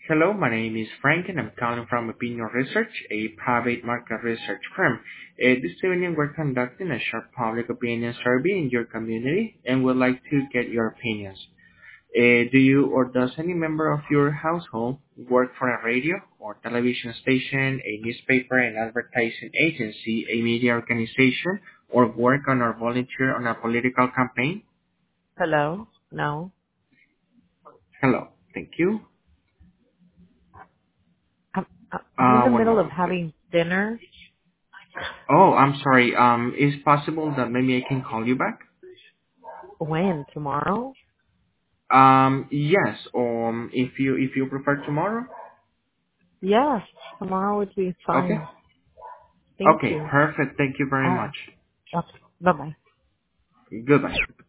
Hello, my name is Frank, and I'm calling from Opinion Research, a private market research firm. This evening, we're conducting a short public opinion survey in your community and would like to get your opinions. Do you or does any member of your household work for a radio or television station, a newspaper, an advertising agency, a media organization, or work on or volunteer on a political campaign? Hello? No. Hello, thank you. I'm in the One middle of moment, please. having dinner. Oh, I'm sorry. Is possible that maybe I can call you back? When? Tomorrow? Yes. If you prefer tomorrow. Yes. Tomorrow would be Okay. fine. Thank Okay. you. Perfect. Thank you very much. Okay. Bye-bye. Goodbye.